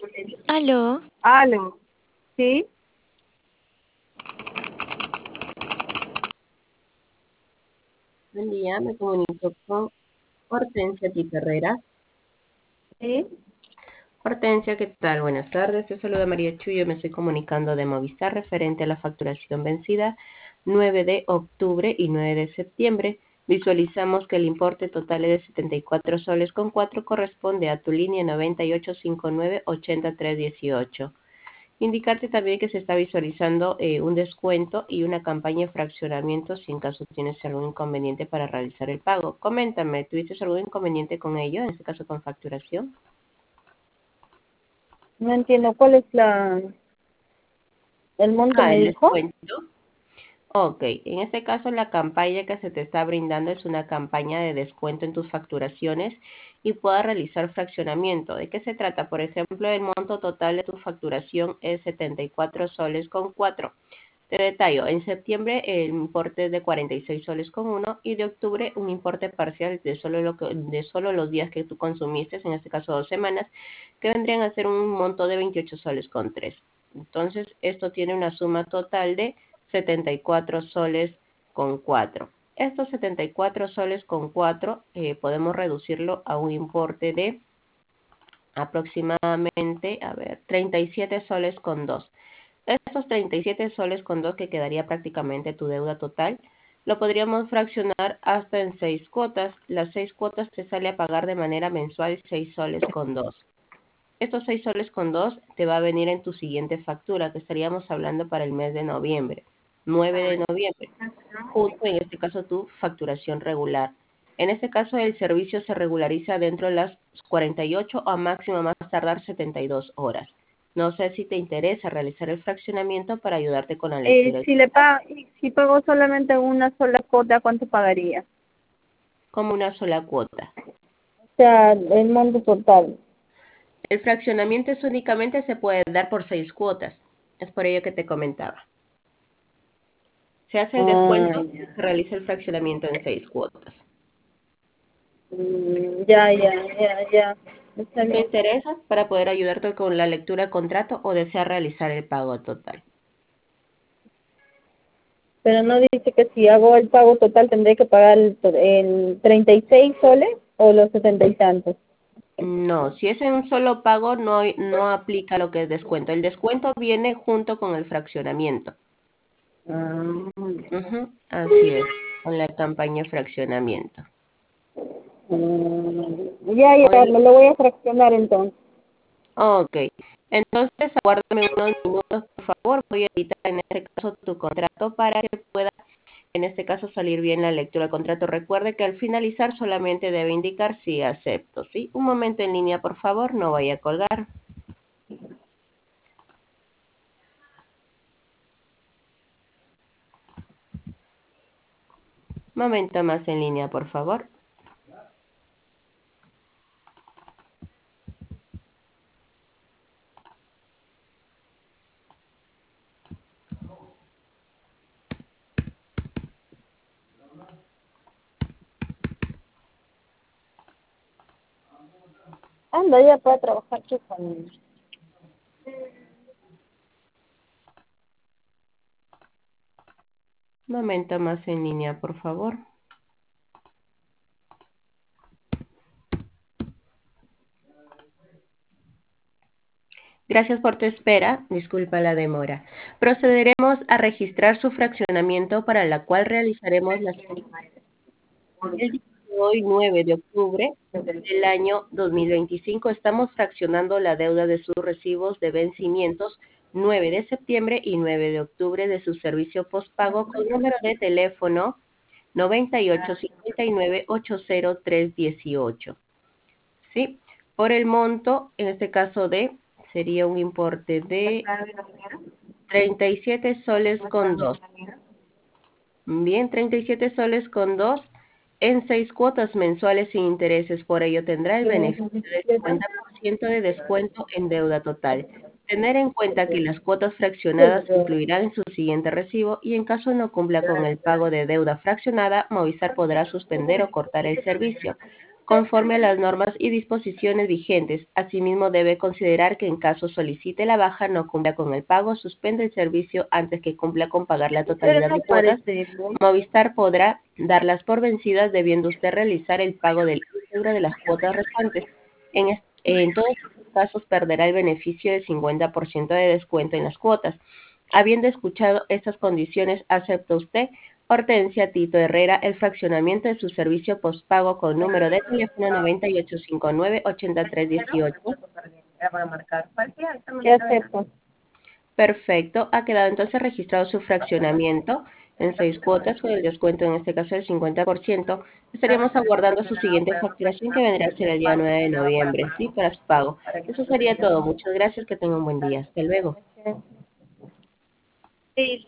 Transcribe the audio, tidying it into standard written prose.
Aló, Aló, ¿sí? Buen día, me comunico con Hortensia Herrera. Sí. Hortensia, ¿qué tal? Buenas tardes, te saluda María Chuyo, me estoy comunicando de Movistar referente a la facturación vencida 9 de octubre y 9 de septiembre. Visualizamos que el importe total es de 74 soles con 4 corresponde a tu línea 9859-8318. Indicarte también que se está visualizando un descuento y una campaña de fraccionamiento si en caso tienes algún inconveniente para realizar el pago. Coméntame, ¿tuviste algún inconveniente con ello, en este caso con facturación? No entiendo cuál es el monto, me El dijo. descuento. Ok, en este caso la campaña que se te está brindando es una campaña de descuento en tus facturaciones y puedas realizar fraccionamiento. ¿De qué se trata? Por ejemplo, el monto total de tu facturación es 74 soles con 4. Te detallo, en septiembre el importe es de 46 soles con 1 y de octubre un importe parcial de solo los días que tú consumiste, en este caso 2 semanas, que vendrían a ser un monto de 28 soles con 3. Entonces, esto tiene una suma total de 74 soles con 4. Estos 74 soles con 4 podemos reducirlo a un importe de aproximadamente, 37 soles con 2. Estos 37 soles con 2 que quedaría prácticamente tu deuda total, lo podríamos fraccionar hasta en 6 cuotas. Las 6 cuotas te sale a pagar de manera mensual 6 soles con 2. Estos 6 soles con 2 te va a venir en tu siguiente factura, que estaríamos hablando para el mes de noviembre, 9 de noviembre, justo en este caso tu facturación regular. En este caso el servicio se regulariza dentro de las 48 o a máximo más tardar 72 horas. No sé si te interesa realizar el fraccionamiento para ayudarte con la lectura Si pago solamente una sola cuota, ¿cuánto pagaría? como una sola cuota. O sea, el monto total. El fraccionamiento es únicamente se puede dar por 6 cuotas. Es por ello que te comentaba. Se hace el Ah, descuento y ya. se realiza el fraccionamiento en 6 cuotas. Ya. Está ¿Te bien. interesa para poder ayudarte con la lectura del contrato o deseas realizar el pago total? Pero no dice que si hago el pago total tendré que pagar el 36 soles o los 70 y tantos. No, si es en un solo pago no aplica lo que es descuento. El descuento viene junto con el fraccionamiento. Ah, Así es, con la campaña de fraccionamiento. ya, Hoy, me lo voy a fraccionar entonces. ok, entonces aguárdame unos minutos, por favor. Voy a editar en este caso tu contrato para que pueda, en este caso, salir bien la lectura del contrato. Recuerde que al finalizar solamente debe indicar si acepto, ¿sí? Un momento en línea, por favor, no vaya a colgar. Momento más en línea, por favor. Anda, ya para trabajar tu familia. Momento más en línea, por favor. Gracias por tu espera. Disculpa la demora. Procederemos a registrar su fraccionamiento para la cual realizaremos la el día de hoy, 9 de octubre del año 2025. Estamos fraccionando la deuda de sus recibos de vencimientos 9 de septiembre y 9 de octubre de su servicio postpago con número de teléfono 9859-80318. ¿Sí? Por el monto, en este caso sería un importe de 37 soles con 2. Bien, 37 soles con 2 en 6 cuotas mensuales sin intereses. Por ello tendrá el beneficio del 50% de descuento en deuda total. Tener en cuenta que las cuotas fraccionadas se incluirán en su siguiente recibo y en caso no cumpla con el pago de deuda fraccionada, Movistar podrá suspender o cortar el servicio. conforme a las normas y disposiciones vigentes. Asimismo, debe considerar que en caso solicite la baja, no cumpla con el pago, suspende el servicio antes que cumpla con pagar la Pero totalidad no de cuotas. parece, ¿no? Movistar podrá darlas por vencidas, debiendo usted realizar el pago del íntegro de las cuotas restantes. En todos estos casos perderá el beneficio del 50% de descuento en las cuotas. Habiendo escuchado estas condiciones, ¿acepta usted, Hortensia Tito Herrera, el fraccionamiento de su servicio postpago con número de teléfono 9859-8318? ¿Qué acepto? Perfecto. Ha quedado entonces registrado su fraccionamiento en 6 cuotas con el descuento, en este caso del 50%. Estaríamos aguardando su siguiente facturación, que vendrá a ser el día 9 de noviembre, ¿sí? Para su pago. Eso sería todo. Muchas gracias. Que tenga un buen día. Hasta luego. Sí.